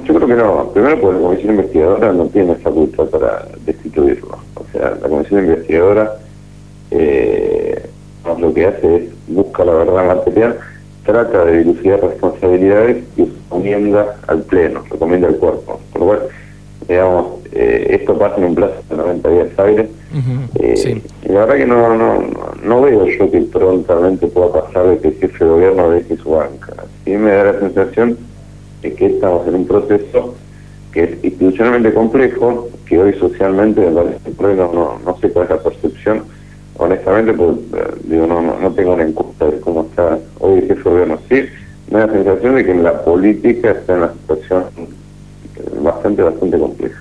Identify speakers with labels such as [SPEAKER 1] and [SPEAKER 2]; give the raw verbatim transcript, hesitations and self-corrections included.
[SPEAKER 1] Yo creo que no. Primero porque la comisión investigadora no tiene facultad para destituirlo. O sea, la comisión investigadora eh, lo que hace es busca la verdad material, trata de dilucidar responsabilidades y recomienda al pleno, recomienda al cuerpo. Por lo cual, digamos, eh, esto pasa en un plazo de noventa días hábiles.
[SPEAKER 2] Uh-huh,
[SPEAKER 1] eh,
[SPEAKER 2] sí.
[SPEAKER 1] Y la verdad que no, no, no veo yo que prontamente pueda pasar de que el jefe de gobierno deje su banca. Sí me da la sensación de que estamos en un proceso que es institucionalmente complejo, que hoy socialmente me parece que no, no, no sé cuál es la percepción, honestamente, pues, digo, no, no, no tengo una encuesta de cómo está hoy el jefe de gobierno. Sí, me da la sensación de que en la política está en una situación bastante, bastante compleja.